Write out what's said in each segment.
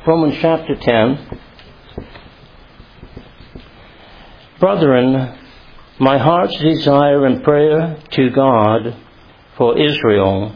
Romans chapter 10. Brethren, my heart's desire and prayer to God for Israel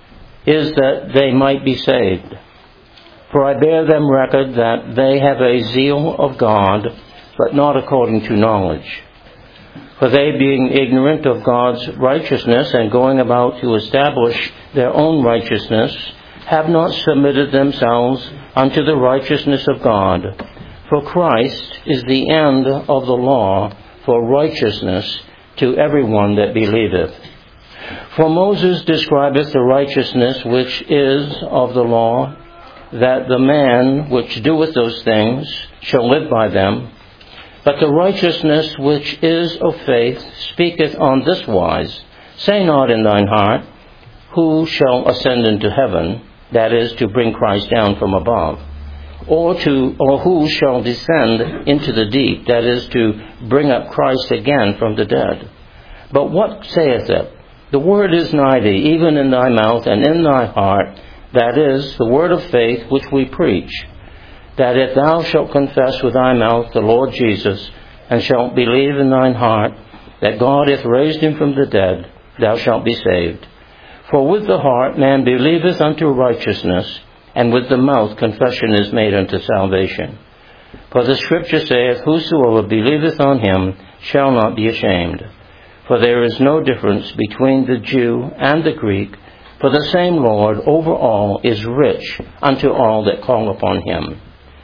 is that they might be saved. For I bear them record that they have a zeal of God, but not according to knowledge. For they, being ignorant of God's righteousness and going about to establish their own righteousness, have not submitted themselves unto the righteousness of God. For Christ is the end of the law for righteousness to everyone that believeth. For Moses describeth the righteousness which is of the law, that the man which doeth those things shall live by them. But the righteousness which is of faith speaketh on this wise, Say not in thine heart, Who shall ascend into heaven, that is, to bring Christ down from above, or who shall descend into the deep, that is, to bring up Christ again from the dead. But what saith it? The word is nigh thee, even in thy mouth and in thy heart, that is, the word of faith which we preach, that if thou shalt confess with thy mouth the Lord Jesus, and shalt believe in thine heart that God hath raised him from the dead, thou shalt be saved. For with the heart man believeth unto righteousness, and with the mouth confession is made unto salvation. For the Scripture saith, Whosoever believeth on him shall not be ashamed. For there is no difference between the Jew and the Greek, for the same Lord over all is rich unto all that call upon him.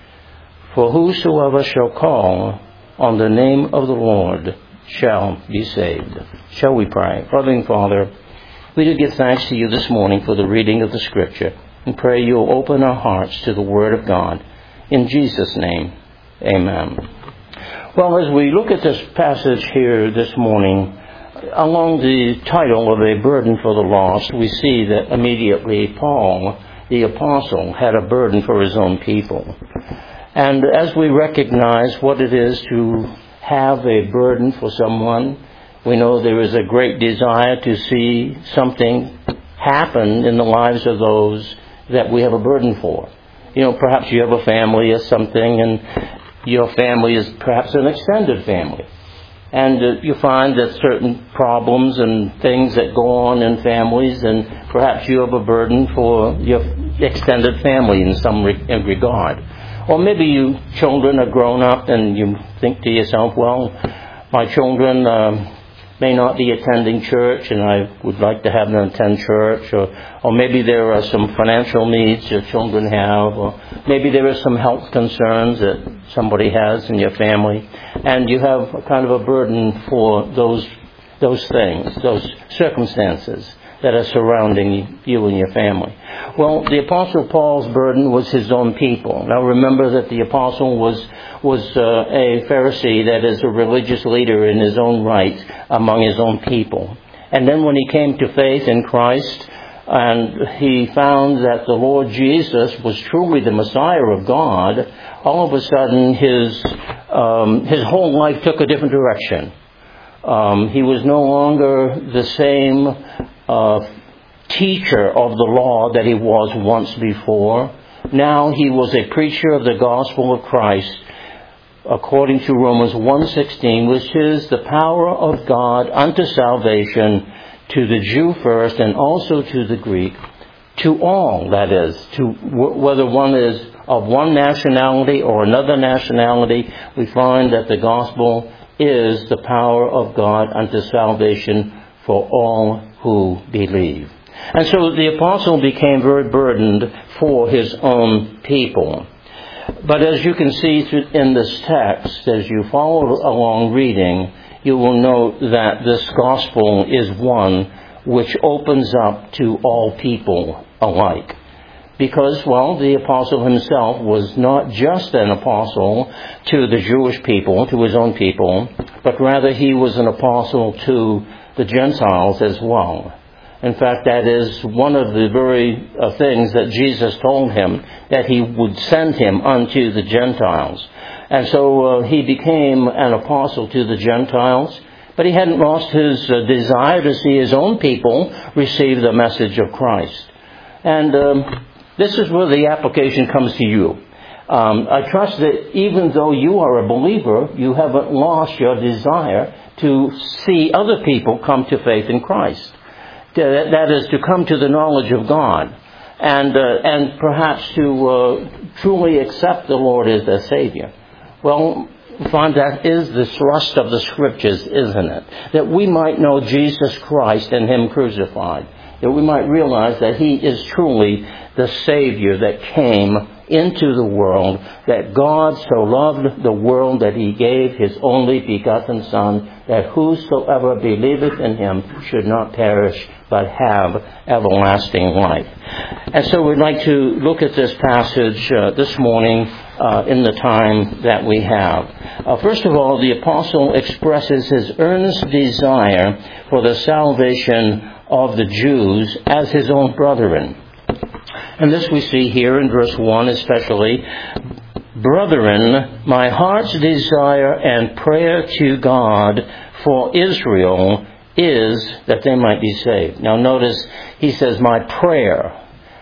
For whosoever shall call on the name of the Lord shall be saved. Shall we pray? Loving Father, we do give thanks to you this morning for the reading of the Scripture, and pray you'll open our hearts to the Word of God. In Jesus' name, amen. Well, as we look at this passage here this morning, along the title of A Burden for the Lost, we see that immediately Paul, the apostle, had a burden for his own people. And as we recognize what it is to have a burden for someone, we know there is a great desire to see something happen in the lives of those that we have a burden for. You know, perhaps you have a family or something, and your family is perhaps an extended family. And you find that certain problems and things that go on in families, and perhaps you have a burden for your extended family in some regard. Or maybe you children are grown up and you think to yourself, well, my children may not be attending church and I would like to have them attend church. Or maybe there are some financial needs your children have. Or maybe there are some health concerns that somebody has in your family. And you have a kind of a burden for those things, those circumstances that are surrounding you and your family. Well, the Apostle Paul's burden was his own people. Now remember that the Apostle was a Pharisee, that is a religious leader in his own right among his own people. And then when he came to faith in Christ, and he found that the Lord Jesus was truly the Messiah of God, all of a sudden his whole life took a different direction. He was no longer the same teacher of the law that he was once before. Now he was a preacher of the gospel of Christ, according to Romans 1:16, which is the power of God unto salvation to the Jew first and also to the Greek, to all, that is, to whether one is of one nationality or another nationality. We find that the gospel is the power of God unto salvation for all who believe. And so the apostle became very burdened for his own people. But as you can see in this text, as you follow along reading, you will note that this gospel is one which opens up to all people alike. Because, well, the apostle himself was not just an apostle to the Jewish people, to his own people, but rather he was an apostle to the Gentiles as well. In fact, that is one of the very things that Jesus told him, that he would send him unto the Gentiles. And so he became an apostle to the Gentiles, but he hadn't lost his desire to see his own people receive the message of Christ. And this is where the application comes to you. I trust that even though you are a believer, you haven't lost your desire to see other people come to faith in Christ. That is, to come to the knowledge of God, and perhaps to truly accept the Lord as their Savior. Well, I find that is the thrust of the Scriptures, isn't it? That we might know Jesus Christ and Him crucified. That we might realize that He is truly the Savior that came into the world, that God so loved the world that He gave His only begotten Son, that whosoever believeth in Him should not perish but have everlasting life. And so we'd like to look at this passage this morning in the time that we have. First of all, the apostle expresses his earnest desire for the salvation of the Jews as his own brethren. And this we see here in verse 1 especially. Brethren, my heart's desire and prayer to God for Israel is that they might be saved. Now notice he says, my prayer.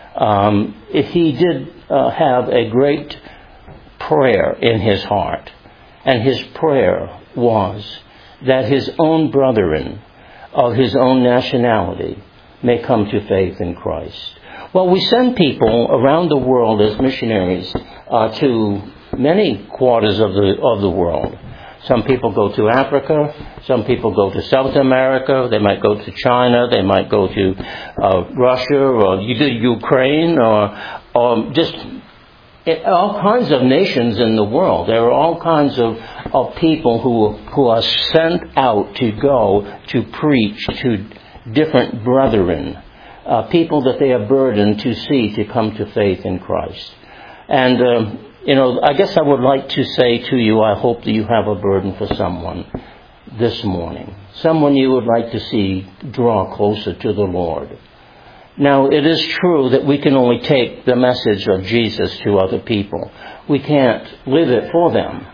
He did have a great prayer in his heart. And his prayer was that his own brethren of his own nationality may come to faith in Christ. Well, we send people around the world as missionaries to many quarters of the world. Some people go to Africa. Some people go to South America. They might go to China. They might go to Russia or Ukraine or just all kinds of nations in the world. There are all kinds of people who are sent out to go to preach to different brethren. People that they are burdened to see to come to faith in Christ. And, I guess I would like to say to you, I hope that you have a burden for someone this morning. Someone you would like to see draw closer to the Lord. Now, it is true that we can only take the message of Jesus to other people. We can't live it for them.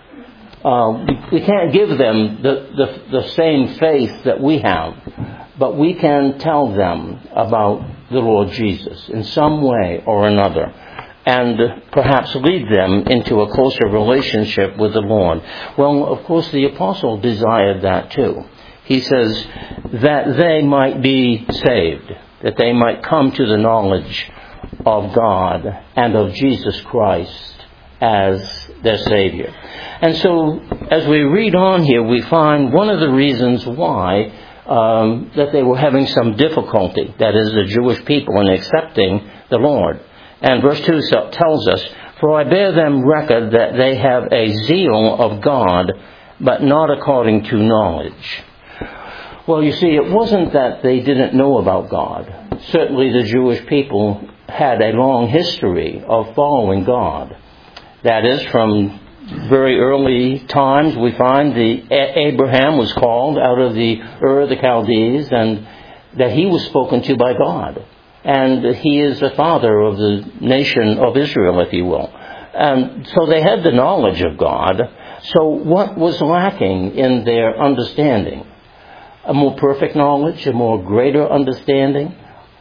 We can't give them the same faith that we have. But we can tell them about the Lord Jesus in some way or another, and perhaps lead them into a closer relationship with the Lord. Well, of course, the apostle desired that too. He says that they might be saved, that they might come to the knowledge of God and of Jesus Christ as their Savior. And so, as we read on here, we find one of the reasons why that they were having some difficulty, that is, the Jewish people, in accepting the Lord. And verse 2 tells us, for I bear them record that they have a zeal of God, but not according to knowledge. Well, you see, it wasn't that they didn't know about God. Certainly the Jewish people had a long history of following God. That is, from very early times, we find Abraham was called out of the Ur of the Chaldees, and that he was spoken to by God. And he is the father of the nation of Israel, if you will. And so they had the knowledge of God. So what was lacking in their understanding? A more perfect knowledge, a more greater understanding,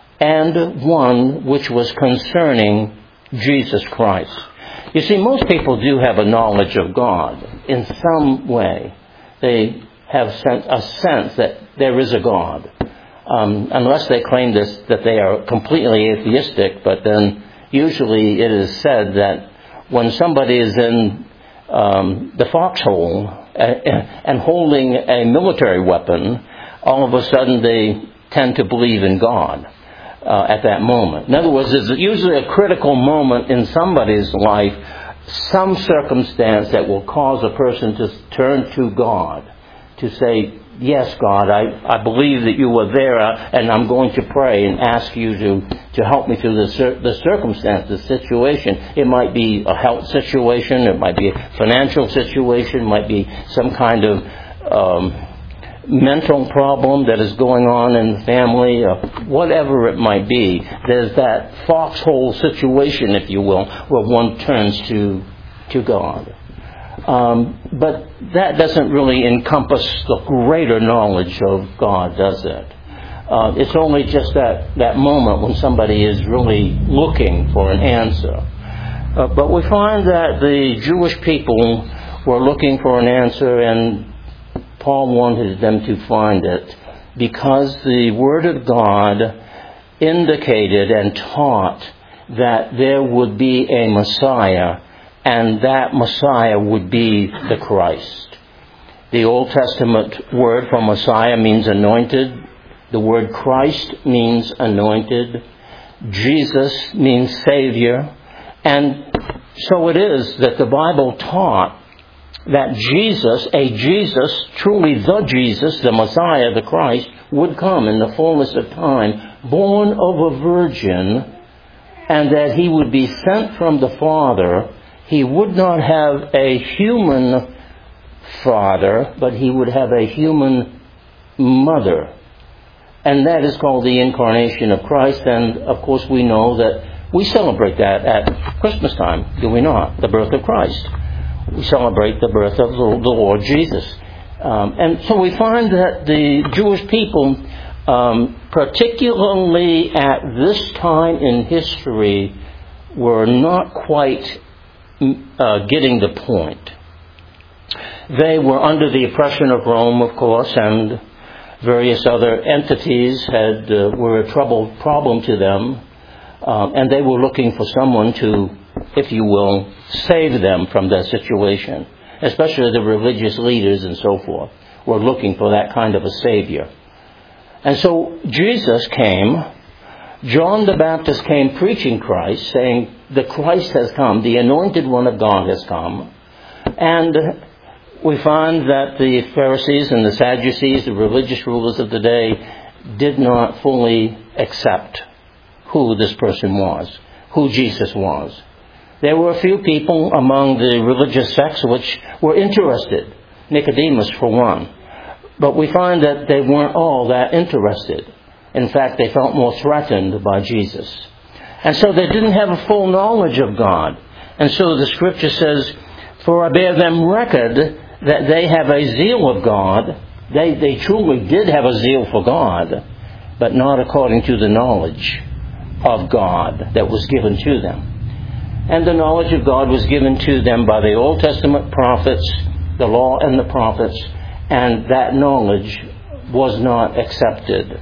and one which was concerning Jesus Christ. You see, most people do have a knowledge of God in some way. They have a sense that there is a God. Unless they claim that they are completely atheistic, but then usually it is said that when somebody is in the foxhole and holding a military weapon, all of a sudden they tend to believe in God at that moment. In other words, there's usually a critical moment in somebody's life, some circumstance that will cause a person to turn to God, to say, yes, God, I believe that you are there, and I'm going to pray and ask you to help me through the circumstance, the situation. It might be a health situation, it might be a financial situation, it might be some kind of mental problem that is going on in the family, whatever it might be. There's that foxhole situation, if you will, where one turns to God. But that doesn't really encompass the greater knowledge of God, does it? It's only just that moment when somebody is really looking for an answer. But we find that the Jewish people were looking for an answer, and Paul wanted them to find it because the Word of God indicated and taught that there would be a Messiah, and that Messiah would be the Christ. The Old Testament word for Messiah means anointed. The word Christ means anointed. Jesus means Savior. And so it is that the Bible taught that Jesus, truly the Jesus, the Messiah, the Christ, would come in the fullness of time, born of a virgin, and that he would be sent from the Father. He would not have a human father, but he would have a human mother. And that is called the incarnation of Christ. And of course we know that we celebrate that at Christmas time, do we not? The birth of Christ. We celebrate the birth of the Lord Jesus. And so we find that the Jewish people, particularly at this time in history, were not quite getting the point. They were under the oppression of Rome, of course, and various other entities were a troubled problem to them, and they were looking for someone to, if you will, save them from that situation. Especially the religious leaders and so forth were looking for that kind of a Savior. And so Jesus came. John the Baptist came preaching Christ, saying, the Christ has come, the anointed one of God has come. And we find that the Pharisees and the Sadducees, the religious rulers of the day, did not fully accept who this person was, who Jesus was. There were a few people among the religious sects which were interested, Nicodemus for one. But we find that they weren't all that interested. In fact, they felt more threatened by Jesus. And so they didn't have a full knowledge of God. And so the Scripture says, for I bear them record that they have a zeal of God. They truly did have a zeal for God, but not according to the knowledge of God that was given to them. And the knowledge of God was given to them by the Old Testament prophets, the law and the prophets, and that knowledge was not accepted.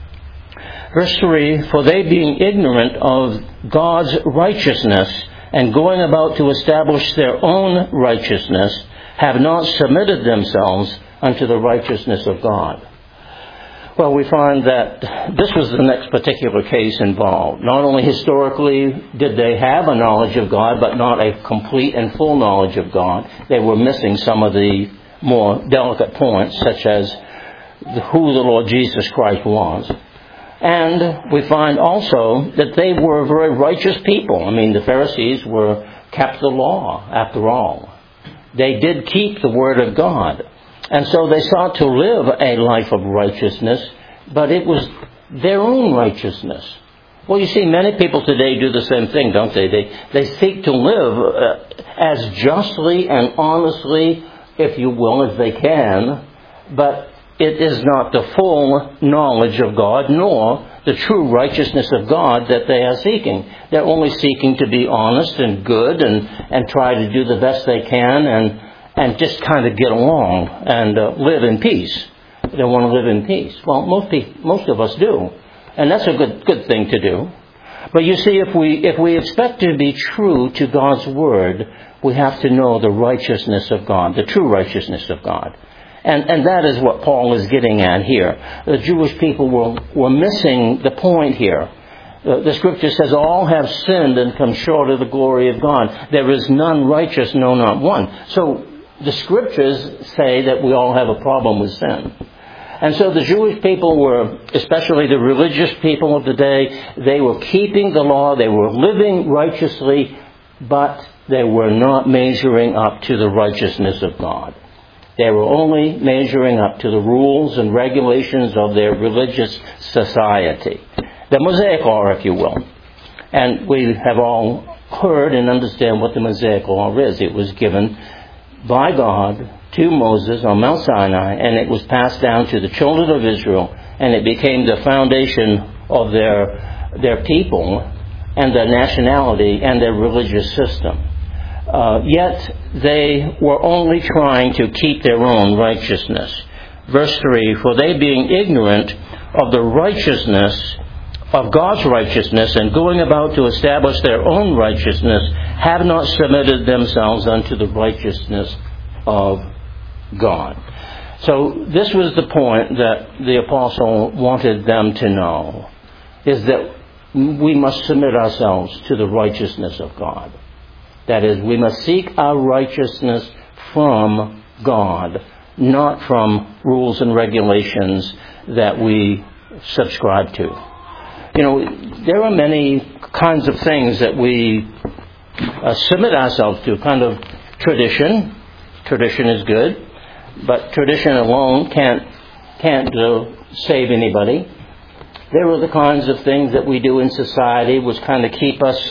Verse 3, for they being ignorant of God's righteousness and going about to establish their own righteousness, have not submitted themselves unto the righteousness of God. Well, we find that this was the next particular case involved. Not only historically did they have a knowledge of God, but not a complete and full knowledge of God. They were missing some of the more delicate points, such as who the Lord Jesus Christ was. And we find also that they were very righteous people. I mean, the Pharisees kept the law, after all. They did keep the Word of God. And so they sought to live a life of righteousness, but it was their own righteousness. Well, you see, many people today do the same thing, don't they? They seek to live as justly and honestly, if you will, as they can, but it is not the full knowledge of God, nor the true righteousness of God that they are seeking. They're only seeking to be honest and good and try to do the best they can and just kind of get along and live in peace. They want to live in peace. Well, most of us do. And that's a good thing to do. But you see, if we expect to be true to God's Word, we have to know the righteousness of God, the true righteousness of God. And that is what Paul is getting at here. The Jewish people were missing the point here. The Scripture says, all have sinned and come short of the glory of God. There is none righteous, no, not one. So the Scriptures say that we all have a problem with sin. And so the Jewish people were, especially the religious people of the day, they were keeping the law, they were living righteously, but they were not measuring up to the righteousness of God. They were only measuring up to the rules and regulations of their religious society. The Mosaic Law, if you will. And we have all heard and understand what the Mosaic Law is. It was given by God to Moses on Mount Sinai, and it was passed down to the children of Israel, and it became the foundation of their people and their nationality and their religious system. Yet they were only trying to keep their own righteousness. Verse 3, for they being ignorant of the righteousness of God's righteousness and going about to establish their own righteousness, have not submitted themselves unto the righteousness of God. So this was the point that the apostle wanted them to know, is that we must submit ourselves to the righteousness of God. That is, we must seek our righteousness from God, not from rules and regulations that we subscribe to. You know, there are many kinds of things that we submit ourselves to, kind of tradition. Tradition is good, but tradition alone can't save anybody. There are the kinds of things that we do in society which kind of keep us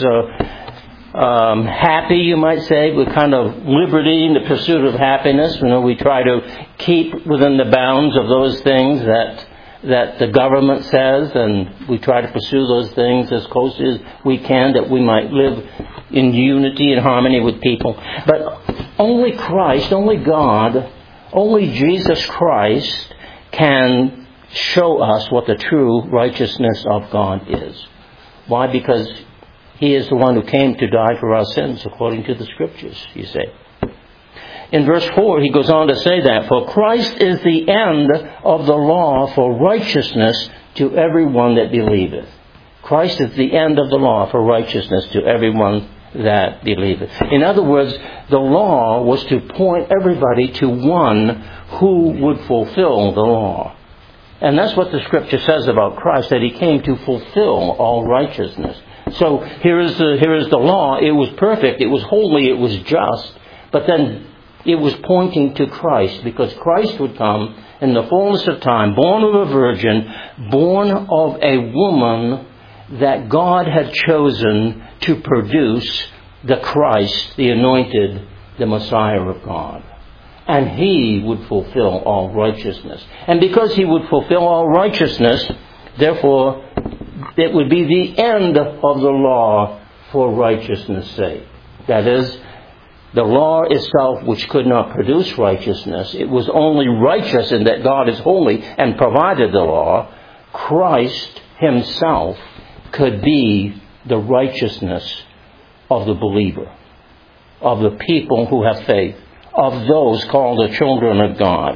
happy, you might say, with kind of liberty in the pursuit of happiness. You know, we try to keep within the bounds of those things that the government says, and we try to pursue those things as close as we can, that we might live in unity and harmony with people. But only Christ, only God, only Jesus Christ can show us what the true righteousness of God is. Why? Because He is the one who came to die for our sins, according to the Scriptures, you say. In verse 4, he goes on to say that, for Christ is the end of the law for righteousness to everyone that believeth. Christ is the end of the law for righteousness to everyone that believeth. In other words, the law was to point everybody to one who would fulfill the law. And that's what the Scripture says about Christ, that He came to fulfill all righteousness. So here is the law. It was perfect, it was holy, it was just, but then it was pointing to Christ, because Christ would come in the fullness of time, born of a virgin, born of a woman that God had chosen to produce the Christ, the anointed, the Messiah of God. And He would fulfill all righteousness. And because He would fulfill all righteousness, therefore, it would be the end of the law for righteousness' sake. That is, the law itself, which could not produce righteousness, it was only righteous in that God is holy and provided the law. Christ Himself could be the righteousness of the believer, of the people who have faith, of those called the children of God.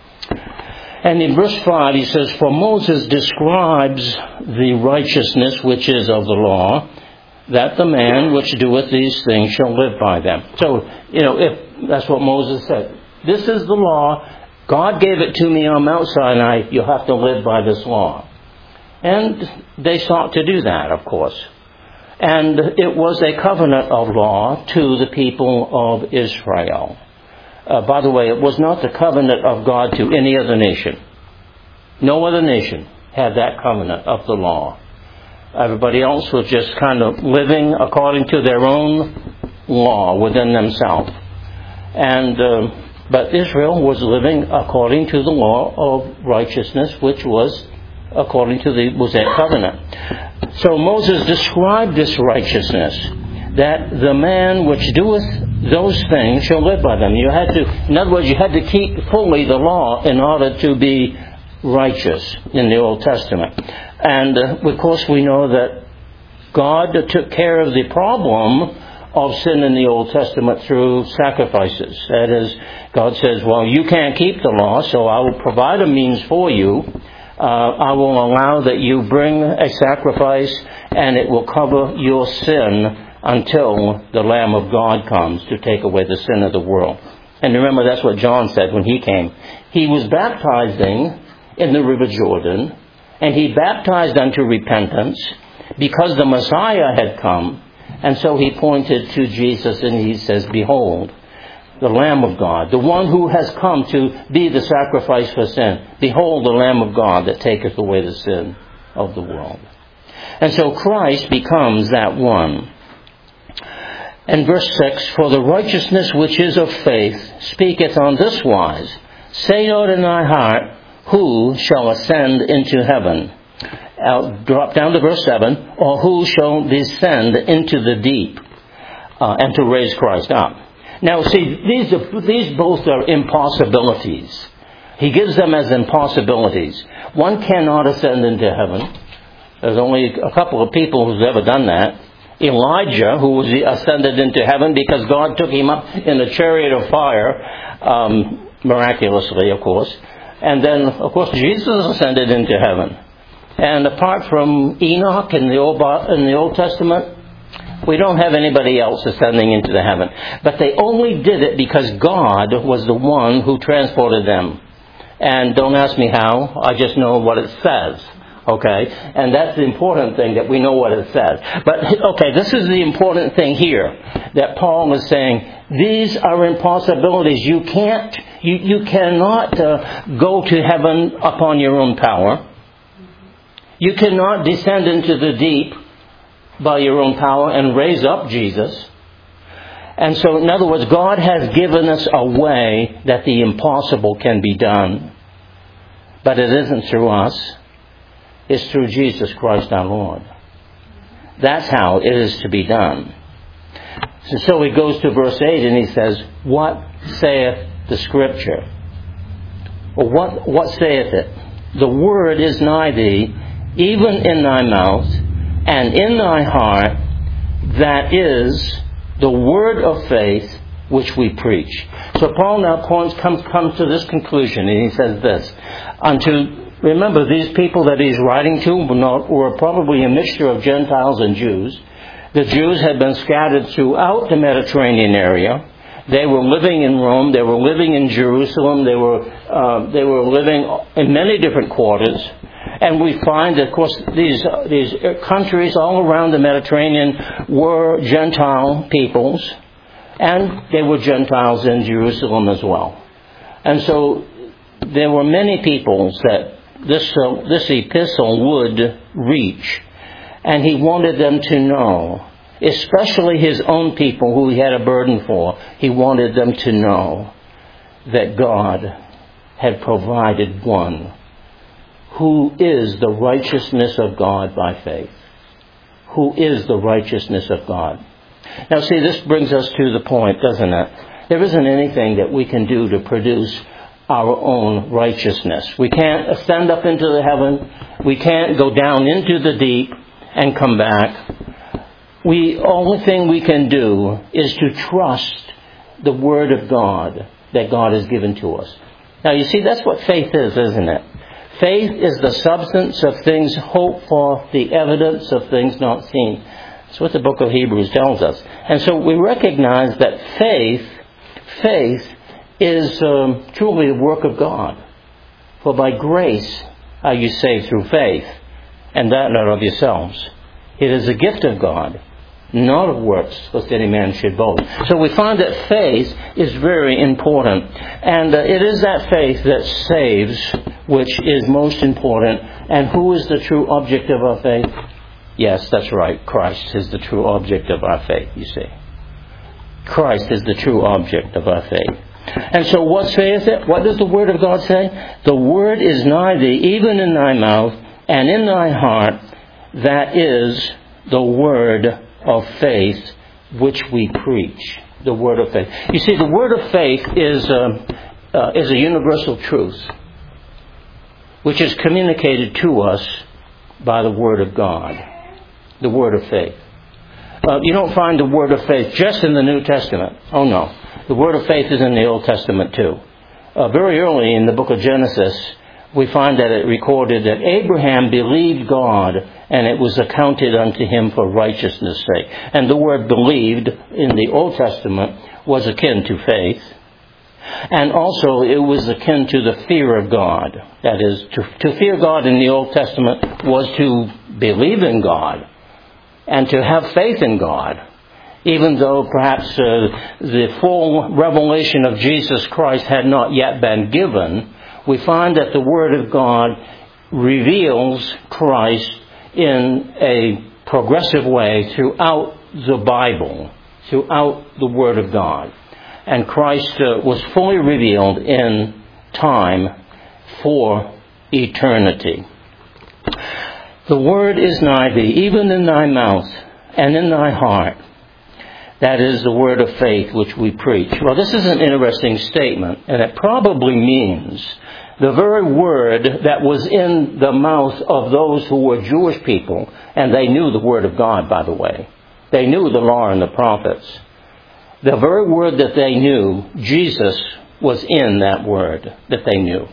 And in verse 5 he says, for Moses describes the righteousness which is of the law, that the man which doeth these things shall live by them. So, if that's what Moses said. This is the law. God gave it to me on Mount Sinai. You have to live by this law. And they sought to do that, of course. And it was a covenant of law to the people of Israel. By the way, it was not the covenant of God to any other nation. No other nation had that covenant of the law. Everybody else was just kind of living according to their own law within themselves. But Israel was living according to the law of righteousness, which was according to the Mosaic covenant. So Moses described this righteousness, that the man which doeth those things shall live by them. In other words, you had to keep fully the law in order to be righteous in the Old Testament. And of course we know that God took care of the problem of sin in the Old Testament through sacrifices. That is, God says, well, you can't keep the law, so I will provide a means for you. I will allow that you bring a sacrifice, and it will cover your sin until the Lamb of God comes to take away the sin of the world. And remember, that's what John said when he came. He was baptizing in the River Jordan, and he baptized unto repentance because the Messiah had come. And so he pointed to Jesus and he says, behold, the Lamb of God, the one who has come to be the sacrifice for sin. Behold, the Lamb of God that taketh away the sin of the world. And so Christ becomes that one. And verse 6, for the righteousness which is of faith speaketh on this wise, say not in thy heart, who shall ascend into heaven? drop down to verse 7, or who shall descend into the deep and to raise Christ up. Now, see, these both are impossibilities. He gives them as impossibilities. One cannot ascend into heaven. There's only a couple of people who's ever done that. Elijah, who was ascended into heaven because God took him up in a chariot of fire, miraculously, of course. And then, of course, Jesus ascended into heaven. And apart from Enoch in the Old Testament, we don't have anybody else ascending into the heaven. But they only did it because God was the one who transported them. And don't ask me how, I just know what it says. Okay? And that's the important thing, that we know what it says. But, okay, this is the important thing here, that Paul is saying, these are impossibilities. You cannot go to heaven upon your own power. You cannot descend into the deep by your own power and raise up Jesus. And so, in other words, God has given us a way that the impossible can be done. But it isn't through us. It's through Jesus Christ our Lord. That's how it is to be done. So he goes to verse 8 and he says, what saith the Scripture? Or what saith it? The word is nigh thee, even in thy mouth, and in thy heart, that is the word of faith which we preach. So Paul now comes to this conclusion, and he says this. Remember, these people that he's writing to were probably a mixture of Gentiles and Jews. The Jews had been scattered throughout the Mediterranean area. They were living in Rome. They were living in Jerusalem. They were living in many different quarters. And we find that, of course, these countries all around the Mediterranean were Gentile peoples. And they were Gentiles in Jerusalem as well. And so there were many peoples that this epistle would reach. And he wanted them to know, especially his own people who he had a burden for, he wanted them to know that God had provided one who is the righteousness of God by faith. Who is the righteousness of God. Now see, this brings us to the point, doesn't it? There isn't anything that we can do to produce our own righteousness. We can't ascend up into the heaven. We can't go down into the deep and come back. Only thing we can do is to trust the Word of God that God has given to us. Now you see, that's what faith is, isn't it? Faith is the substance of things hoped for, the evidence of things not seen. That's what the book of Hebrews tells us. And so we recognize that faith is truly a work of God. For by grace are you saved through faith, and that not of yourselves. It is a gift of God, not of works, lest any man should boast. So we find that faith is very important. And it is that faith that saves, which is most important. And who is the true object of our faith? Yes, that's right. Christ is the true object of our faith, you see. Christ is the true object of our faith. And so what saith it? What does the Word of God say? The Word is nigh thee, even in thy mouth, and in thy heart. That is the Word of faith which we preach. The Word of faith. You see, the Word of faith is a universal truth, which is communicated to us by the Word of God. The Word of faith. You don't find the Word of faith just in the New Testament. Oh no. The Word of faith is in the Old Testament too. Very early in the book of Genesis, we find that it recorded that Abraham believed God, and it was accounted unto him for righteousness' sake. And the word believed in the Old Testament was akin to faith. And also it was akin to the fear of God. That is, to fear God in the Old Testament was to believe in God and to have faith in God. Even though perhaps the full revelation of Jesus Christ had not yet been given, we find that the Word of God reveals Christ in a progressive way throughout the Bible, throughout the Word of God. And Christ was fully revealed in time for eternity. The word is nigh thee, even in thy mouth and in thy heart. That is the word of faith which we preach. Well, this is an interesting statement, and it probably means the very word that was in the mouth of those who were Jewish people, and they knew the word of God, by the way. They knew the law and the prophets. The very word that they knew, Jesus was in that word that they knew.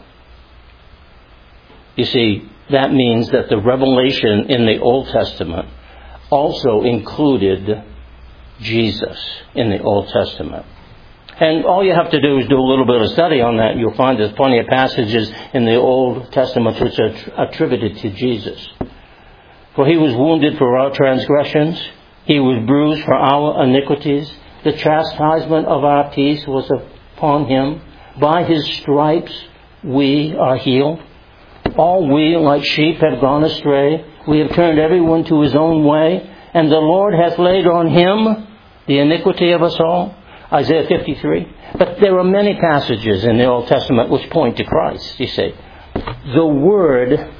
You see, that means that the revelation in the Old Testament also included Jesus in the Old Testament. And all you have to do is do a little bit of study on that. You'll find there's plenty of passages in the Old Testament which are attributed to Jesus. For he was wounded for our transgressions. He was bruised for our iniquities. The chastisement of our peace was upon him. By his stripes we are healed. All we like sheep have gone astray. We have turned everyone to his own way. And the Lord hath laid on him the iniquity of us all. Isaiah 53. But there are many passages in the Old Testament which point to Christ, you see. The word,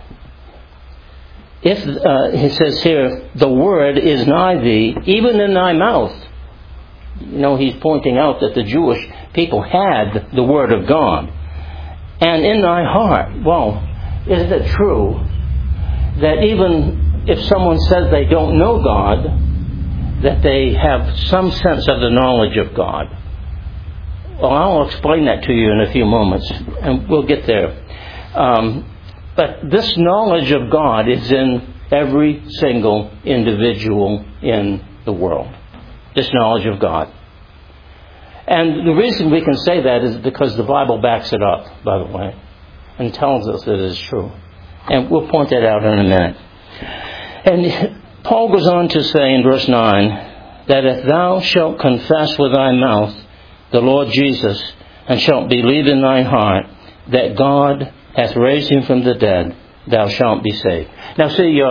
it says here, the word is nigh thee, even in thy mouth. You know, he's pointing out that the Jewish people had the word of God. And in thy heart. Well, isn't it true that even if someone says they don't know God, that they have some sense of the knowledge of God? Well, I'll explain that to you in a few moments, and we'll get there. But this knowledge of God is in every single individual in the world. This knowledge of God. And the reason we can say that is because the Bible backs it up, by the way, and tells us that it is true. And we'll point that out in a minute. And Paul goes on to say in verse 9, that if thou shalt confess with thy mouth the Lord Jesus, and shalt believe in thy heart that God hath raised him from the dead, thou shalt be saved. Now see,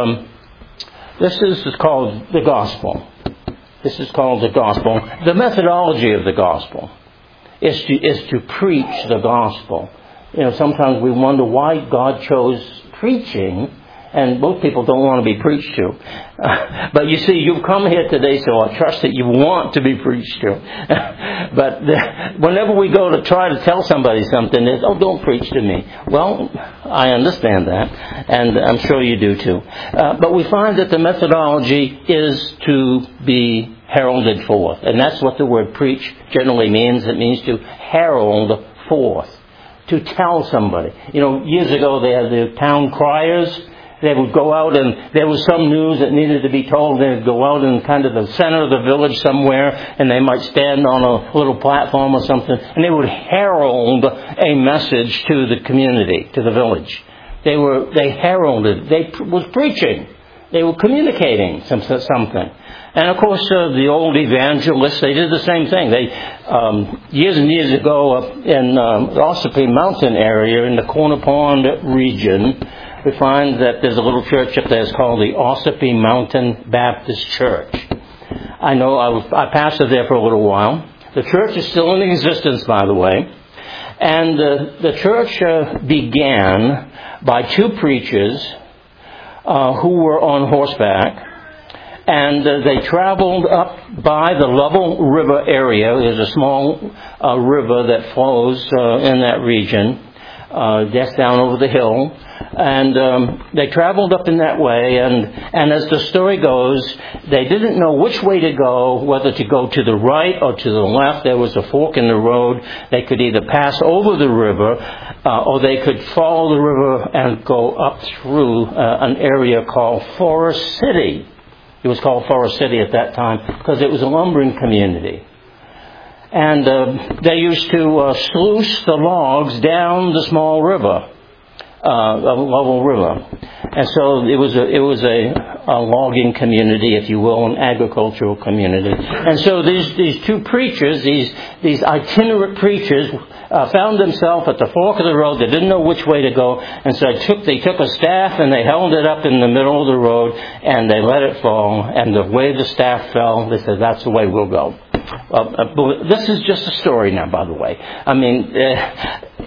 this is called the gospel. This is called the gospel. The methodology of the gospel is to preach the gospel. You know, sometimes we wonder why God chose preaching, and most people don't want to be preached to. But you see, you've come here today, so I trust that you want to be preached to. But whenever we go to try to tell somebody something, it's, oh, don't preach to me. Well, I understand that, and I'm sure you do too. But we find that the methodology is to be heralded forth. And that's what the word preach generally means. It means to herald forth, to tell somebody. You know, years ago they had the town criers. They would go out, and there was some news that needed to be told. They would go out in kind of the center of the village somewhere, and they might stand on a little platform or something, and they would herald a message to the community, to the village. They heralded. They was preaching. They were communicating something. And of course, the old evangelists, they did the same thing. They years and years ago, up in the Ossipee Mountain area, in the Corner Pond region, we find that there's a little church up there. It's called the Ossipee Mountain Baptist Church. I know I pastored there for a little while. The church is still in existence, by the way. And the church began by two preachers who were on horseback. And they traveled up by the Lovell River area. There's a small river that flows in that region, just down over the hill. And they traveled up in that way, and as the story goes, they didn't know which way to go, whether to go to the right or to the left. There was a fork in the road. They could either pass over the river, or they could follow the river and go up through an area called Forest City. It was called Forest City at that time because it was a lumbering community. And they used to sluice the logs down the small river. Lovell River. And so it was a logging community, if you will, an agricultural community. And so these two preachers, these itinerant preachers, found themselves at the fork of the road. They didn't know which way to go, and so they took a staff and they held it up in the middle of the road and they let it fall. And the way the staff fell, they said, "That's the way we'll go." This is just a story now, by the way. I mean,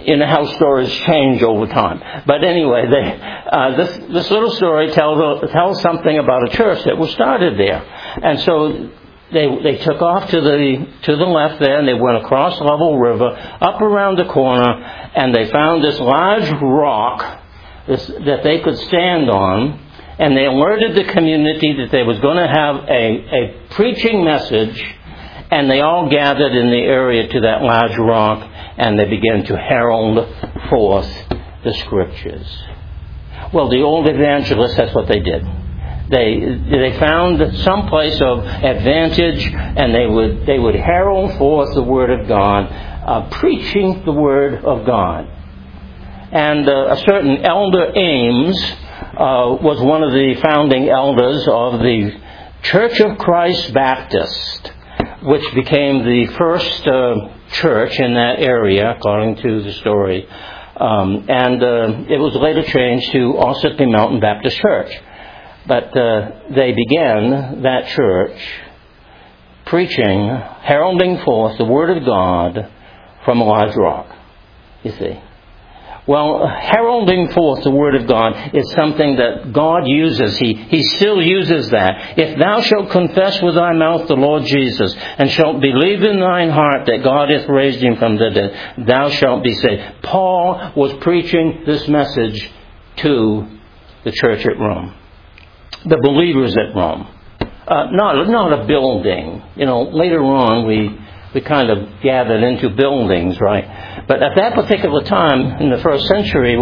how stories change over time. But anyway, this little story tells something about a church that was started there. And so they took off to the left there, and they went across Level River, up around the corner, and they found this large rock that they could stand on, and they alerted the community that they was going to have a preaching message, and they all gathered in the area to that large rock, and they began to herald forth the Scriptures. Well, the old evangelists, that's what they did. They found some place of advantage, and they would herald forth the Word of God, preaching the Word of God. And a certain Elder Ames was one of the founding elders of the Church of Christ Baptist, which became the first church in that area, according to the story. And it was later changed to Ossipee Mountain Baptist Church. But they began that church preaching, heralding forth the Word of God from a large rock, you see. Well, heralding forth the Word of God is something that God uses. He still uses that. If thou shalt confess with thy mouth the Lord Jesus, and shalt believe in thine heart that God hath raised him from the dead, thou shalt be saved. Paul was preaching this message to the church at Rome, the believers at Rome. Not a building. Later on we kind of gathered into buildings, right? But at that particular time, in the first century,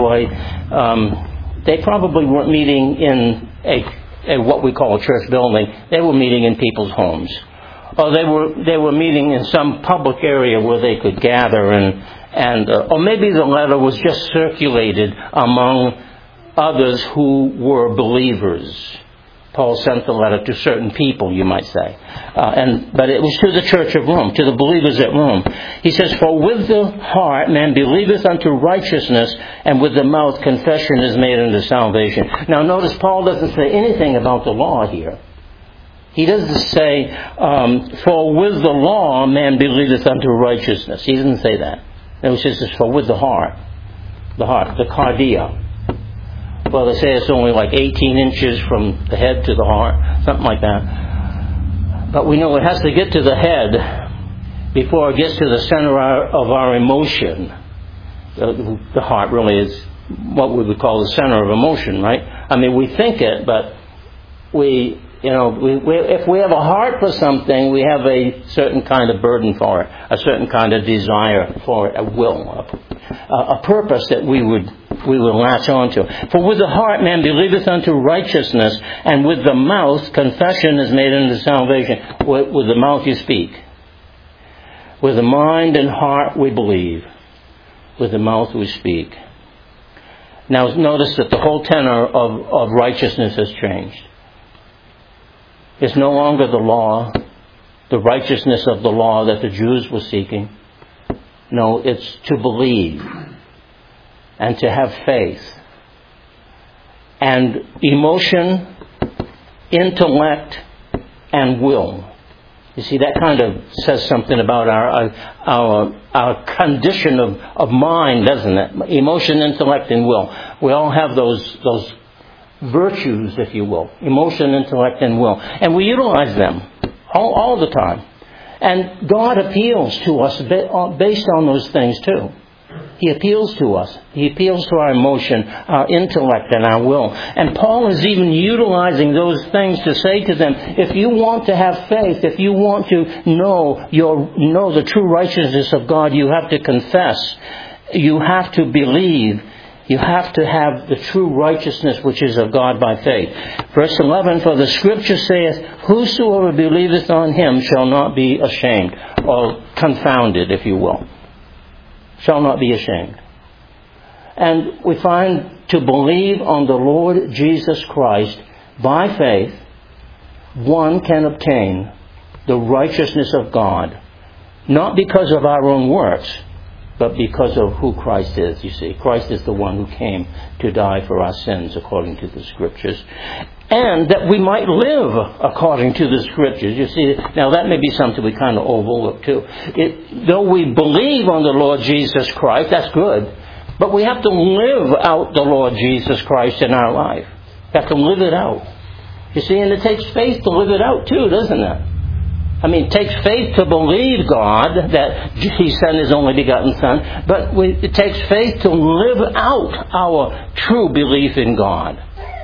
they probably weren't meeting in a what we call a church building. They were meeting in people's homes, or they were meeting in some public area where they could gather, or maybe the letter was just circulated among others who were believers. Paul sent the letter to certain people, you might say. But it was to the church of Rome, to the believers at Rome. He says, for with the heart man believeth unto righteousness, and with the mouth confession is made unto salvation. Now notice Paul doesn't say anything about the law here. He doesn't say, for with the law man believeth unto righteousness. He doesn't say that. It says, for with the heart, the cardia. Well, they say it's only like 18 inches from the head to the heart, something like that. But we know it has to get to the head before it gets to the center of our emotion. The heart really is what we would call the center of emotion, right? I mean, we think it, but if we have a heart for something, we have a certain kind of burden for it, a certain kind of desire for it, a will, a purpose that we would latch on to. For with the heart man believeth unto righteousness, and with the mouth confession is made unto salvation. With the mouth you speak. With the mind and heart we believe. With the mouth we speak. Now notice that the whole tenor of righteousness has changed. It's no longer the law, the righteousness of the law that the Jews were seeking. No, it's to believe and to have faith. And emotion, intellect, and will. You see, that kind of says something about our condition of mind, doesn't it? Emotion, intellect, and will. We all have those virtues, if you will. Emotion, intellect, and will. And we utilize them all the time. And God appeals to us based on those things too. He appeals to us. He appeals to our emotion, our intellect, and our will. And Paul is even utilizing those things to say to them, if you want to have faith, if you want to know the true righteousness of God, you have to confess. You have to believe. You have to have the true righteousness which is of God by faith. Verse 11, for the Scripture saith, whosoever believeth on him shall not be ashamed, or confounded, if you will. Shall not be ashamed. And we find to believe on the Lord Jesus Christ by faith, one can obtain the righteousness of God, not because of our own works, but because of who Christ is, you see. Christ is the one who came to die for our sins according to the Scriptures. And that we might live according to the Scriptures. You see, now that may be something we kind of overlook too. Though we believe on the Lord Jesus Christ, that's good. But we have to live out the Lord Jesus Christ in our life. We have to live it out. You see, and it takes faith to live it out too, doesn't it? I mean, it takes faith to believe God that He sent His only begotten Son, but it takes faith to live out our true belief in God.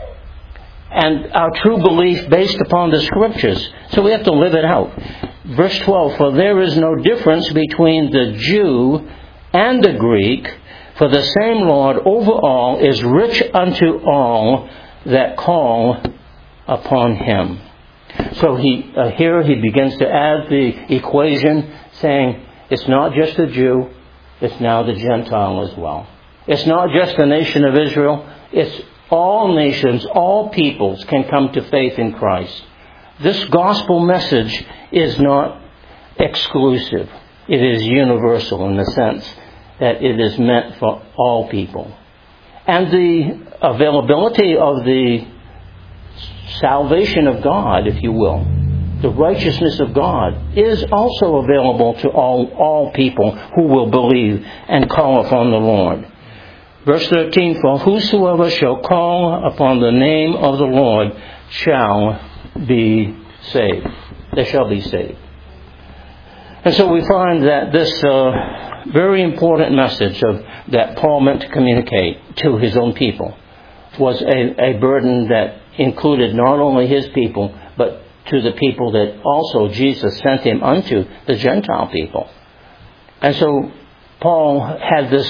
And our true belief based upon the Scriptures. So we have to live it out. Verse 12, for there is no difference between the Jew and the Greek, for the same Lord over all is rich unto all that call upon Him. So here he begins to add the equation, saying it's not just the Jew, it's now the Gentile as well. It's not just the nation of Israel, it's all nations, all peoples can come to faith in Christ. This gospel message is not exclusive. It is universal in the sense that it is meant for all people. And the availability of the salvation of God, if you will, the righteousness of God, is also available to all people who will believe and call upon the Lord. Verse 13, for whosoever shall call upon the name of the Lord shall be saved. They shall be saved. And so we find that this very important message that Paul meant to communicate to his own people was a burden that included not only his people, but to the people that also Jesus sent him unto, the Gentile people. And so Paul had this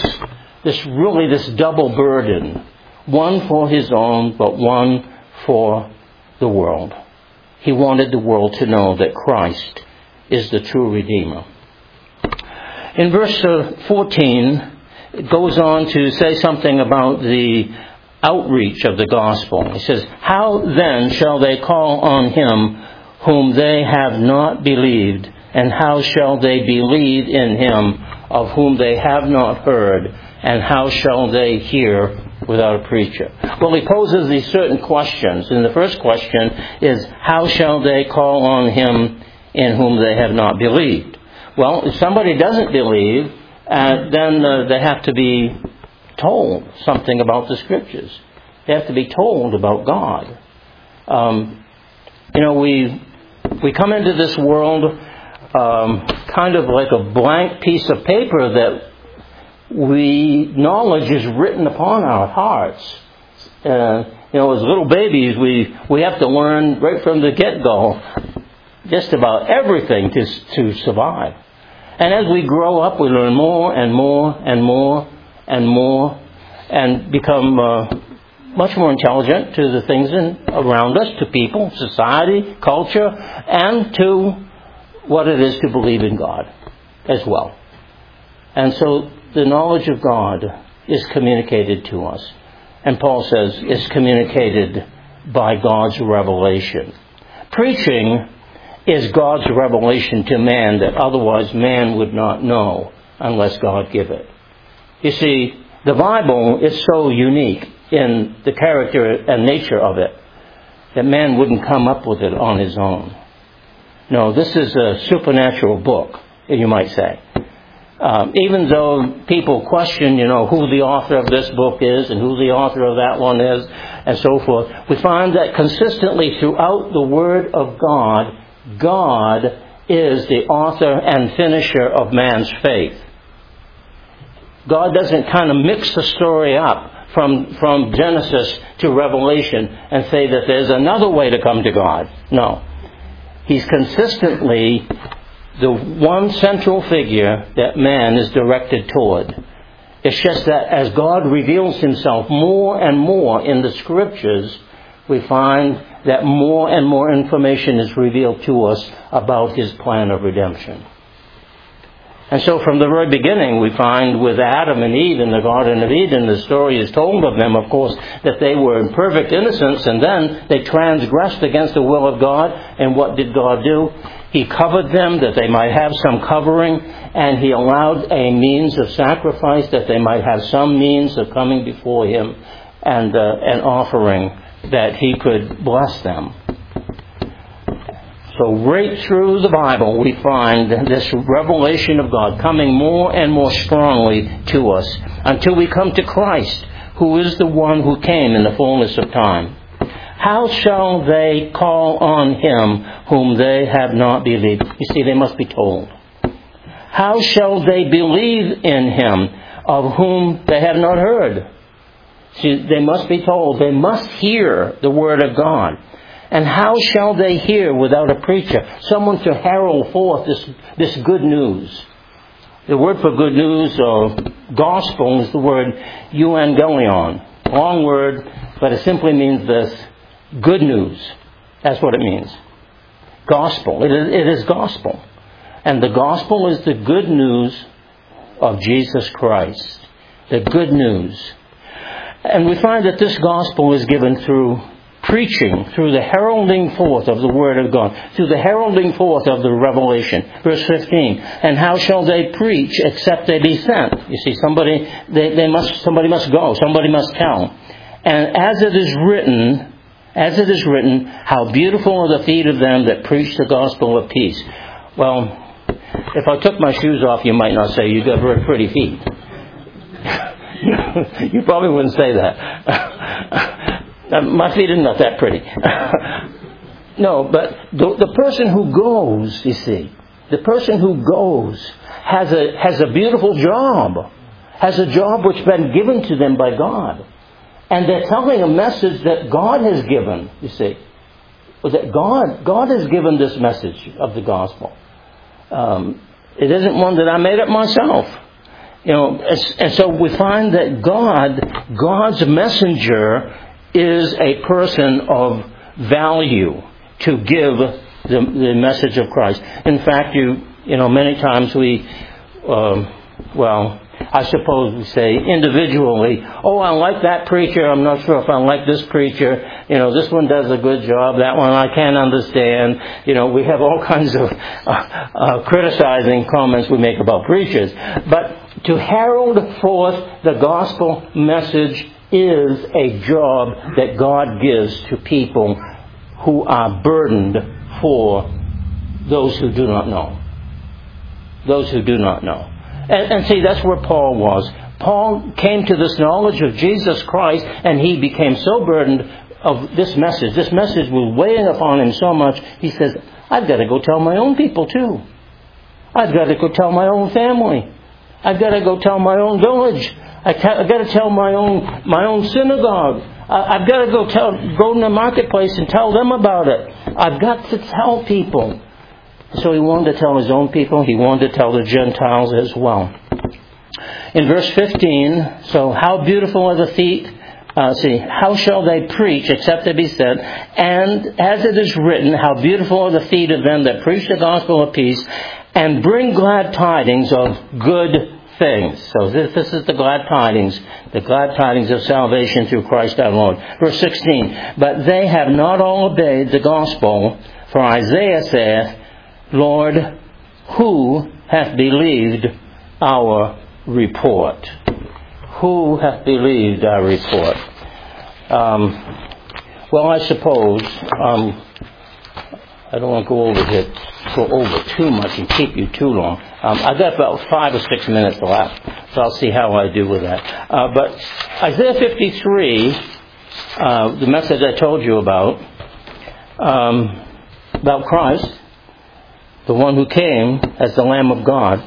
double burden, one for his own, but one for the world. He wanted the world to know that Christ is the true Redeemer. In verse 14, it goes on to say something about the outreach of the gospel. He says, how then shall they call on Him whom they have not believed? And how shall they believe in Him of whom they have not heard? And how shall they hear without a preacher? Well, he poses these certain questions. And the first question is, how shall they call on Him in whom they have not believed? Well, if somebody doesn't believe, then they have to be told something about the Scriptures. They have to be told about God. We come into this world kind of like a blank piece of paper that knowledge is written upon our hearts. As little babies, we have to learn right from the get-go just about everything to survive. And as we grow up, we learn more and more and more and more, and become much more intelligent to the things around us, to people, society, culture, and to what it is to believe in God as well. And so the knowledge of God is communicated to us. And Paul says it's communicated by God's revelation. Preaching is God's revelation to man that otherwise man would not know unless God give it. You see, the Bible is so unique in the character and nature of it that man wouldn't come up with it on his own. No, this is a supernatural book, you might say. Even though people question, who the author of this book is and who the author of that one is and so forth, we find that consistently throughout the Word of God, God is the author and finisher of man's faith. God doesn't kind of mix the story up from Genesis to Revelation and say that there's another way to come to God. No. He's consistently the one central figure that man is directed toward. It's just that as God reveals Himself more and more in the Scriptures, we find that more and more information is revealed to us about His plan of redemption. And so from the very beginning, we find with Adam and Eve in the Garden of Eden, the story is told of them, of course, that they were in perfect innocence, and then they transgressed against the will of God. And what did God do? He covered them that they might have some covering, and He allowed a means of sacrifice that they might have some means of coming before Him and an offering that He could bless them. So right through the Bible we find this revelation of God coming more and more strongly to us until we come to Christ, who is the one who came in the fullness of time. How shall they call on Him whom they have not believed? You see, they must be told. How shall they believe in Him of whom they have not heard? See, they must be told. They must hear the Word of God. And how shall they hear without a preacher? Someone to herald forth this good news. The word for good news or gospel is the word euangelion. Long word, but it simply means this: good news. That's what it means. Gospel. It is gospel. And the gospel is the good news of Jesus Christ. The good news. And we find that this gospel is given through preaching, through the heralding forth of the Word of God, through the heralding forth of the revelation. Verse 15, and how shall they preach except they be sent? You see, somebody must go, somebody must tell. And as it is written, how beautiful are the feet of them that preach the gospel of peace. Well, if I took my shoes off, you might not say, you got very pretty feet. You probably wouldn't say that. My feet are not that pretty. No, but the person who goes, you see, the person who goes has a beautiful job, has a job which has been given to them by God. And they're telling a message that God has given, you see. That God has given this message of the gospel. It isn't one that I made up myself. You know, and so we find that God's messenger is a person of value to give the message of Christ. In fact, you know, many times I suppose we say individually, oh, I like that preacher, I'm not sure if I like this preacher, you know, this one does a good job, that one I can't understand. You know, we have all kinds of criticizing comments we make about preachers. But to herald forth the gospel message is a job that God gives to people who are burdened for those who do not know. Those who do not know. And see, that's where Paul was. Paul came to this knowledge of Jesus Christ, and he became so burdened of this message. This message was weighing upon him so much, he says, I've got to go tell my own people too. I've got to go tell my own family. I've got to go tell my own village. I've got to tell my own synagogue. I've got to go in the marketplace and tell them about it. I've got to tell people. So he wanted to tell his own people. He wanted to tell the Gentiles as well. In verse 15, so how beautiful are the feet. How shall they preach except they be sent? And as it is written, how beautiful are the feet of them that preach the gospel of peace and bring glad tidings of good things. So this is the glad tidings of salvation through Christ our Lord. Verse 16, but they have not all obeyed the gospel, for Isaiah saith, Lord, who hath believed our report? Who hath believed our report? Well, I suppose, I don't want to go over too much and keep you too long. I've got about 5 or 6 minutes left, so I'll see how I do with that. But Isaiah 53, the message I told you about Christ, the one who came as the Lamb of God,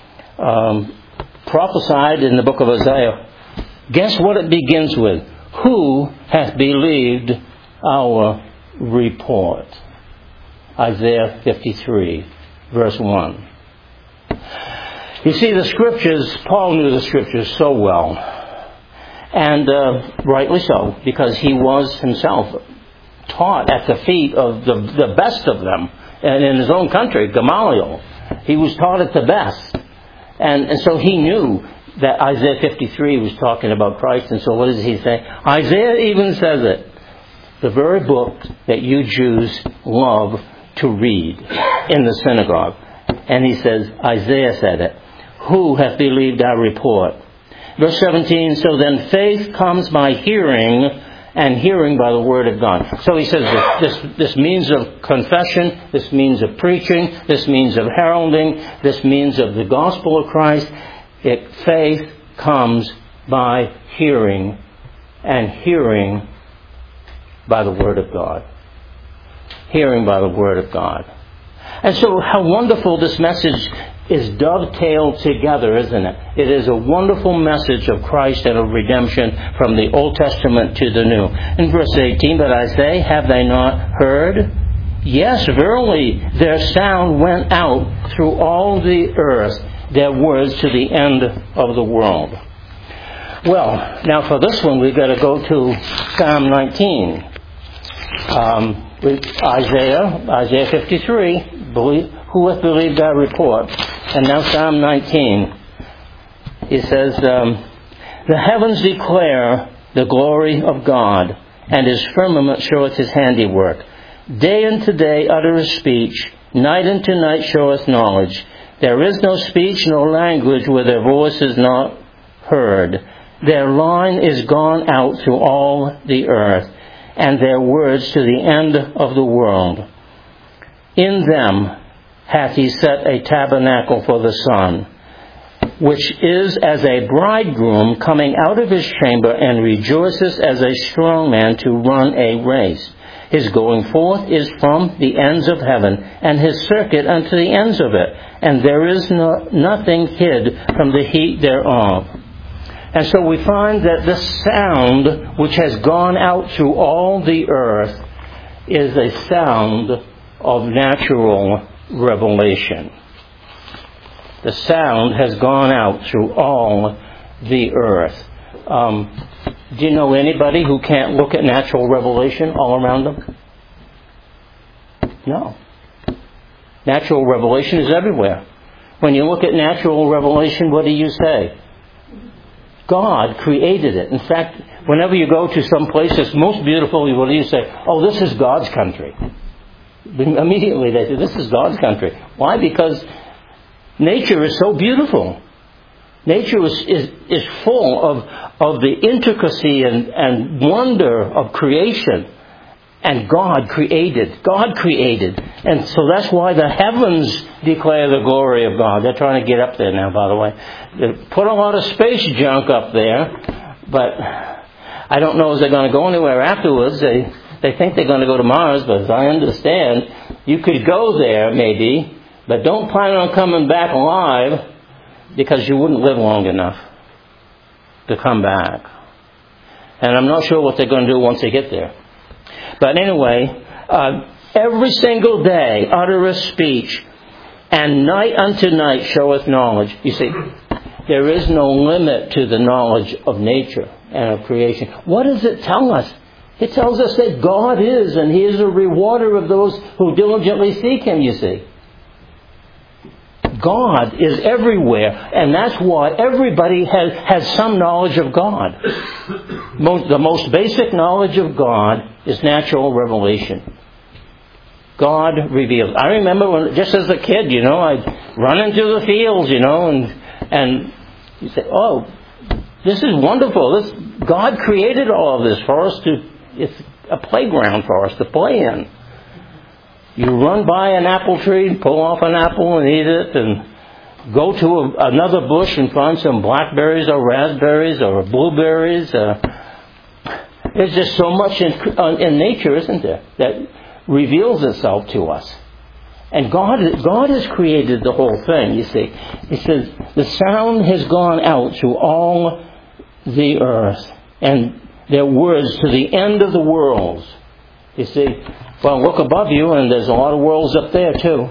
prophesied in the book of Isaiah. Guess what it begins with? Who hath believed our report? Isaiah 53, verse 1. You see, the Scriptures, Paul knew the Scriptures so well. And rightly so, because he was himself taught at the feet of the best of them. And in his own country, Gamaliel, he was taught at the best. And so he knew that Isaiah 53 was talking about Christ. And so what does he say? Isaiah even says it. The very book that you Jews love to read in the synagogue. And he says, Isaiah said it. Who hath believed our report? Verse 17, so then faith comes by hearing, and hearing by the word of God. So he says this means of confession, this means of preaching, this means of heralding, this means of the gospel of Christ. Faith comes by hearing, and hearing by the word of God. Hearing by the word of God. And so how wonderful this message is dovetailed together, isn't it? It is a wonderful message of Christ and of redemption from the Old Testament to the New. In verse 18, but I say, have they not heard? Yes, verily, their sound went out through all the earth, their words to the end of the world. Well, now for this one, we've got to go to Psalm 19. Isaiah 53, who hath believed our report? And now Psalm 19. He says, the heavens declare the glory of God, and his firmament showeth his handiwork. Day unto day uttereth speech, night unto night showeth knowledge. There is no speech nor language where their voice is not heard. Their line is gone out through all the earth, and their words to the end of the world. In them hath he set a tabernacle for the sun, which is as a bridegroom coming out of his chamber, and rejoiceth as a strong man to run a race. His going forth is from the ends of heaven, and his circuit unto the ends of it, and there is nothing hid from the heat thereof. And so we find that the sound which has gone out through all the earth is a sound of natural revelation. The sound has gone out through all the earth. Do you know anybody who can't look at natural revelation all around them? No. Natural revelation is everywhere. When you look at natural revelation, what do you say? God created it. In fact, whenever you go to some place that's most beautiful, what do you say? Oh, this is God's country. Immediately they say, this is God's country. Why? Because nature is so beautiful. Nature is full of the intricacy and wonder of creation. And God created. And so that's why the heavens declare the glory of God. They're trying to get up there now, by the way. They put a lot of space junk up there, but I don't know if they're going to go anywhere afterwards. They think they're going to go to Mars, but as I understand, you could go there maybe, but don't plan on coming back alive, because you wouldn't live long enough to come back. And I'm not sure what they're going to do once they get there. But anyway, every single day uttereth speech, and night unto night showeth knowledge. You see, there is no limit to the knowledge of nature and of creation. What does it tell us? It tells us that God is, and he is a rewarder of those who diligently seek him, you see. God is everywhere, and that's why everybody has some knowledge of God. The most basic knowledge of God is natural revelation. God reveals. I remember when, just as a kid, I'd run into the fields, and you say, oh, this is wonderful. God created all of this for us it's a playground for us to play in. You run by an apple tree, pull off an apple and eat it, and go to another bush and find some blackberries or raspberries or blueberries. There's just so much in nature, isn't there, that reveals itself to us. And God has created the whole thing, you see. He says, the sound has gone out through all the earth, and their words to the end of the world. You see, well, look above you, and there's a lot of worlds up there too.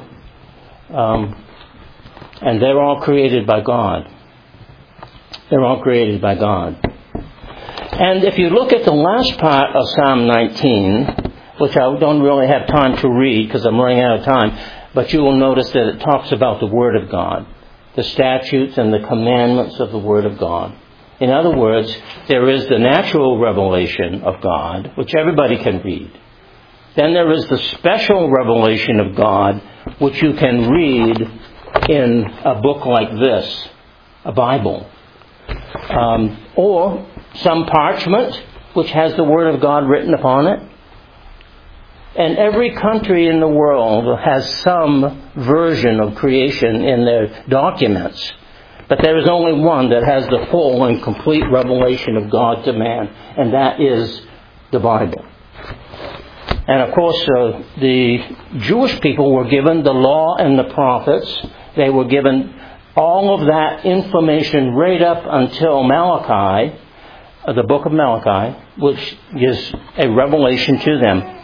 And they're all created by God. They're all created by God. And if you look at the last part of Psalm 19, which I don't really have time to read because I'm running out of time, but you will notice that it talks about the Word of God, the statutes and the commandments of the Word of God. In other words, there is the natural revelation of God, which everybody can read. Then there is the special revelation of God, which you can read in a book like this, a Bible. Or some parchment, which has the Word of God written upon it. And every country in the world has some version of creation in their documents. But there is only one that has the full and complete revelation of God to man, and that is the Bible. And of course, the Jewish people were given the law and the prophets. They were given all of that information right up until Malachi, the book of Malachi, which gives a revelation to them.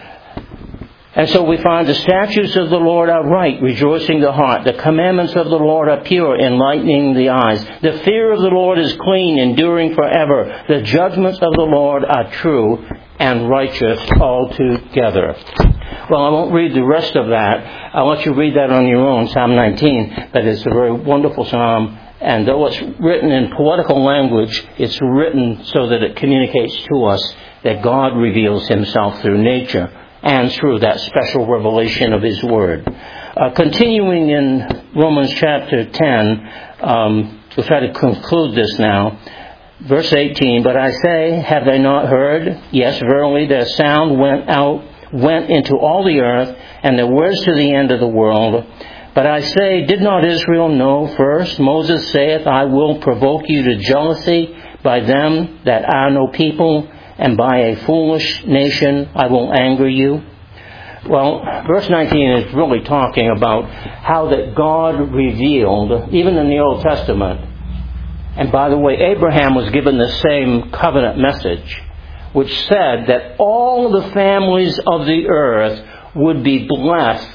And so we find the statutes of the Lord are right, rejoicing the heart. The commandments of the Lord are pure, enlightening the eyes. The fear of the Lord is clean, enduring forever. The judgments of the Lord are true and righteous altogether. Well, I won't read the rest of that. I'll let you read that on your own, Psalm 19. But it's a very wonderful psalm. And though it's written in poetical language, it's written so that it communicates to us that God reveals Himself through nature and through that special revelation of His Word. Continuing in Romans chapter 10, we'll try to conclude this now. Verse 18, but I say, have they not heard? Yes, verily, their sound went into all the earth, and their words to the end of the world. But I say, did not Israel know first? Moses saith, I will provoke you to jealousy by them that are no people, and by a foolish nation I will anger you. Well, verse 19 is really talking about how that God revealed, even in the Old Testament. And by the way, Abraham was given the same covenant message, which said that all the families of the earth would be blessed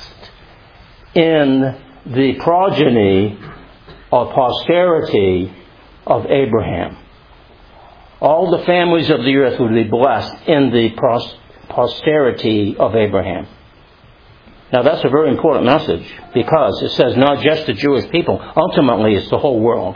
in the progeny or posterity of Abraham. All the families of the earth would be blessed in the posterity of Abraham. Now that's a very important message, because it says not just the Jewish people. Ultimately, it's the whole world.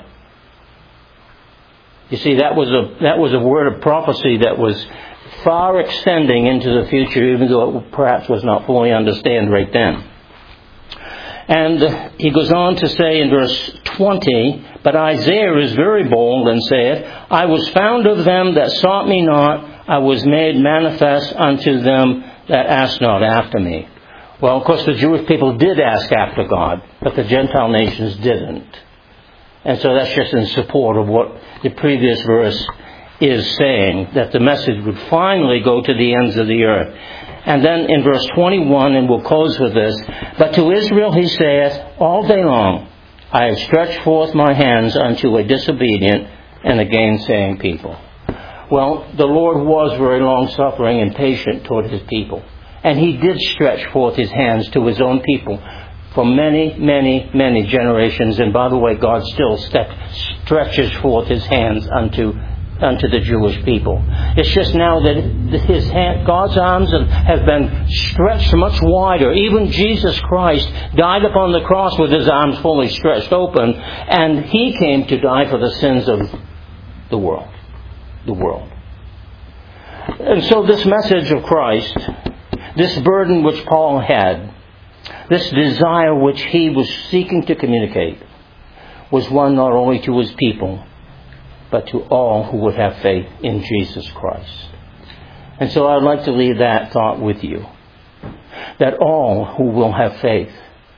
You see, that was a word of prophecy that was far extending into the future, even though it perhaps was not fully understood right then. And he goes on to say in verse 20, but Isaiah is very bold and saith, I was found of them that sought me not, I was made manifest unto them that asked not after me. Well, of course, the Jewish people did ask after God, but the Gentile nations didn't. And so that's just in support of what the previous verse is saying, that the message would finally go to the ends of the earth. And then in verse 21, and we'll close with this, but to Israel he saith, all day long I have stretched forth my hands unto a disobedient and a gainsaying people. Well, the Lord was very long-suffering and patient toward His people. And He did stretch forth His hands to His own people for many, many, many generations. And by the way, God still stretches forth His hands unto the Jewish people. It's just now that God's arms have been stretched much wider. Even Jesus Christ died upon the cross with His arms fully stretched open, and He came to die for the sins of the world. The world. And so this message of Christ, this burden which Paul had, this desire which he was seeking to communicate, was one not only to his people, but to all who would have faith in Jesus Christ. And so I'd like to leave that thought with you, that all who will have faith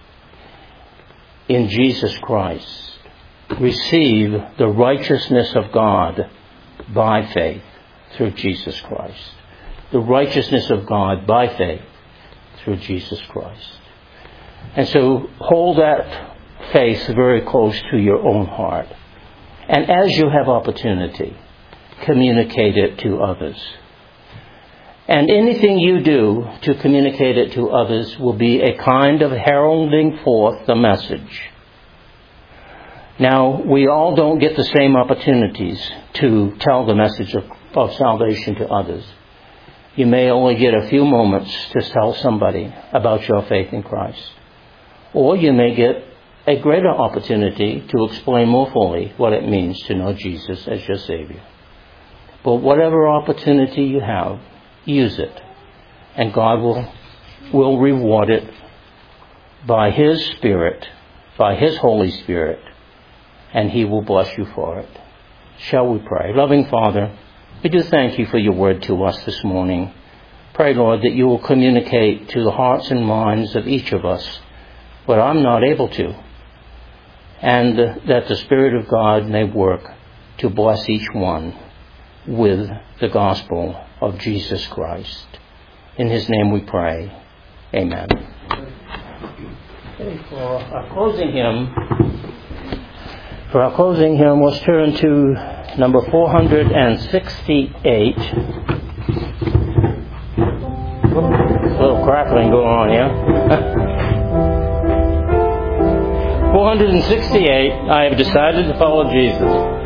in Jesus Christ receive the righteousness of God by faith through Jesus Christ. The righteousness of God by faith through Jesus Christ. And so hold that faith very close to your own heart. And as you have opportunity, communicate it to others. And anything you do to communicate it to others will be a kind of heralding forth the message. Now, we all don't get the same opportunities to tell the message of salvation to others. You may only get a few moments to tell somebody about your faith in Christ. Or you may get a greater opportunity to explain more fully what it means to know Jesus as your Savior. But whatever opportunity you have, use it. and God will reward it by His Spirit, by His Holy Spirit, and He will bless you for it. Shall we pray? Loving Father, we do thank You for Your word to us this morning. Pray, Lord, that You will communicate to the hearts and minds of each of us what I'm not able to, and that the Spirit of God may work to bless each one with the gospel of Jesus Christ. In His name we pray. Amen. Okay, for our closing hymn, let's turn to number 468. A little crackling going on here. 468, I have decided to follow Jesus.